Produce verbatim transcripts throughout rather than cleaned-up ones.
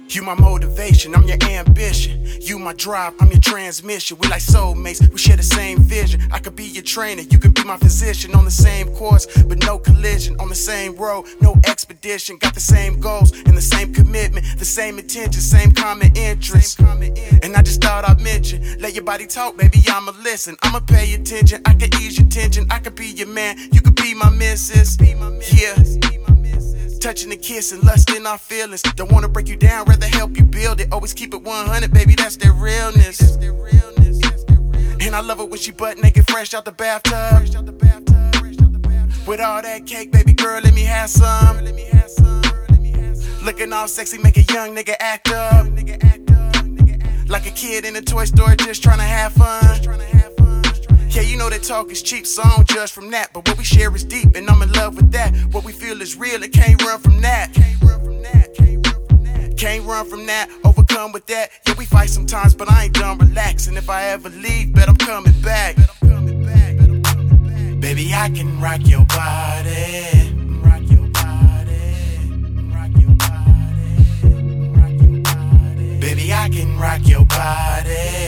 You my motivation, I'm your ambition. You my drive, I'm your transmission. We like soulmates, we share the same vision. I could be your trainer, you could be my physician. On the same course, but no collision. On the same road, no expedition. Got the same goals and the same commitment, the same intention, same common interest. And I just thought I'd mention, let your body talk, baby, I'ma listen. I'ma pay attention, I can ease your tension. I could be your man, you could be my missus. Yeah. Touching and kissing, lusting our feelings. Don't wanna break you down, rather help you build it. Always keep it one hundred, baby, that's their realness. And I love it when she butt naked, fresh out the bathtub. With all that cake, baby girl, let me have some. Looking all sexy, make a young nigga act up. Like a kid in a toy store, just tryna have fun. Yeah, you know that talk is cheap, so I don't judge from that. But what we share is deep, and I'm in love with that. What we feel is real, and can't run from that. Can't run from that, can't run from that. Can't run from that, overcome with that. Yeah, we fight sometimes, but I ain't done relaxing. If I ever leave, bet I'm coming back. Baby, I can rock your body. Rock your body. Rock your body. Rock your body. Baby, I can rock your body.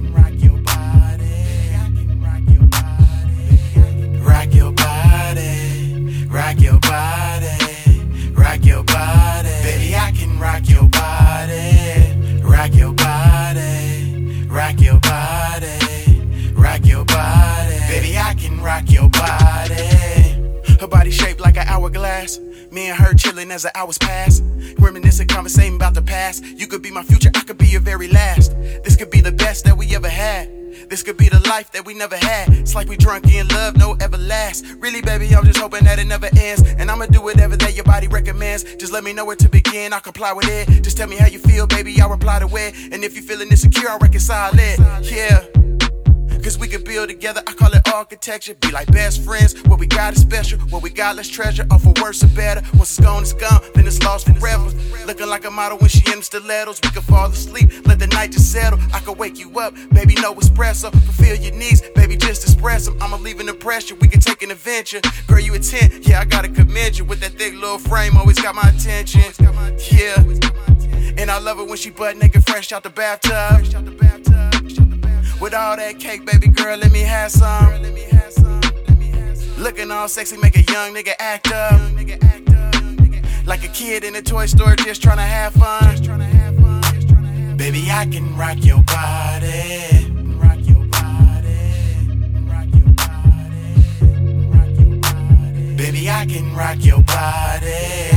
Rock your body, rock your body, rock your body. Baby, I can rock your body, rock your body, rock your body, rock your body. Baby, I can rock your body. Her body shaped like an hourglass. Me and her chilling as the hours pass. Reminiscing, conversating about the past. You could be my future, I could be your very last. This could be the best that we ever had. This could be the life that we never had. It's like we drunk in love, no everlast. Really, baby, I'm just hoping that it never ends. And I'ma do whatever that your body recommends. Just let me know where to begin, I'll comply with it. Just tell me how you feel, baby, I'll reply to it. And if you're feeling insecure, I'll reconcile it. Yeah. Cause we could build together, I call it architecture. Be like best friends, what we got is special. What we got, let's treasure, or for worse or better. Once it's gone, it's gone, then it's lost forever. Looking like a model when she in stilettos. We could fall asleep, let the night just settle. I could wake you up, baby, no espresso. Fulfill your needs, baby, just express them. I'ma leave an impression, we can take an adventure. Girl, you a ten, yeah, I gotta commend you. With that thick little frame, always got my attention. Yeah, and I love it when she butt naked, fresh out the bathtub. With all that cake, baby girl, let me have some. Looking all sexy, make a young nigga act up. Like a kid in a toy store, just tryna have fun. Baby, I can rock your body. Rock your body. Rock your body. Rock your body. Baby, I can rock your body.